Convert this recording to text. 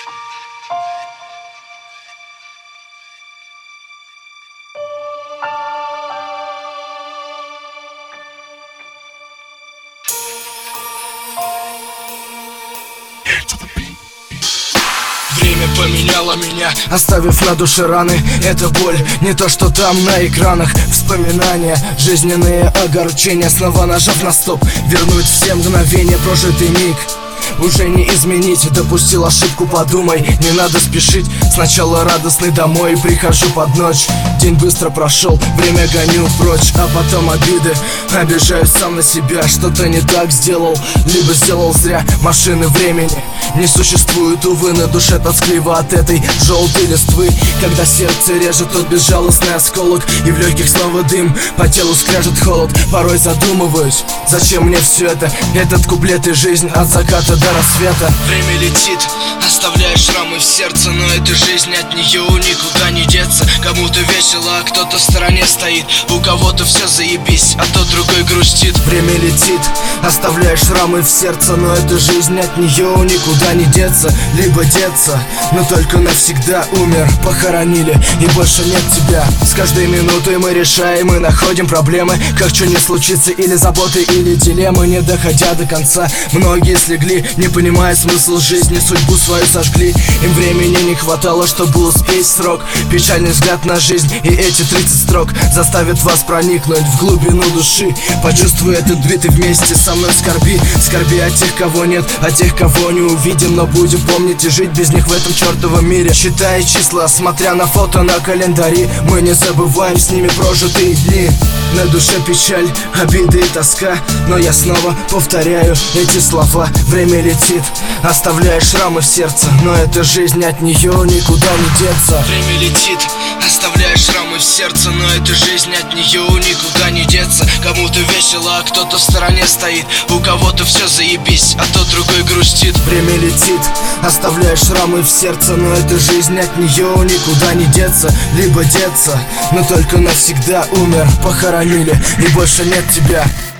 Время поменяло меня, оставив на душе раны. Эта боль не то, что там на экранах. Вспоминания, жизненные огорчения. Снова нажав на стоп, вернуть все мгновения, прожитый миг уже не изменить. Допустил ошибку, подумай, не надо спешить. Сначала радостный домой, прихожу под ночь. День быстро прошел, время гоню прочь. А потом обиды, обижаюсь сам на себя. Что-то не так сделал, либо сделал зря. Машины времени не существует, увы, на душе тоскливо от этой желтой листвы. Когда сердце режет тот безжалостный осколок, и в легких снова дым, по телу скрежет холод. Порой задумываюсь, зачем мне все это? Этот куплет и жизнь от заката до рассвета. Время летит, оставляя шрамы в сердце, но эта жизнь, от нее никуда не деться. Кому-то весело, а кто-то в стороне стоит. У кого-то все заебись, а тот другой грустит. Время летит, оставляя шрамы в сердце, но эта жизнь, от нее никуда не деться. Либо деться, но только навсегда. Умер, похоронили, и больше нет тебя. С каждой минутой мы решаем и находим проблемы. Как что не случится, или заботы, или дилеммы. Не доходя до конца, многие слегли, не понимая смысл жизни, судьбу свою сожгли. Им времени не хватало, чтобы успеть срок. Печальный взгляд на жизнь, и эти 30 строк заставят вас проникнуть в глубину души. Почувствуй этот бит и вместе со мной скорби. Скорби о тех, кого нет, о тех, кого не увидим, но будем помнить и жить без них в этом чертовом мире. Считая числа, смотря на фото на календари, мы не забываем с ними прожитые дни. На душе печаль, обиды и тоска, но я снова повторяю эти слова. Время летит, оставляя шрамы в сердце, но эта жизнь, от нее никуда не деться. Время летит, оставляя шрамы в сердце, но эта жизнь, от нее никуда не деться. Кому-то весело, а кто-то в стороне стоит. У кого-то все заебись, а тот другой грустит. Время летит, оставляя шрамы в сердце, но эта жизнь, от нее никуда не деться. Либо деться, но только навсегда. Умер, похоронили, и больше нет тебя.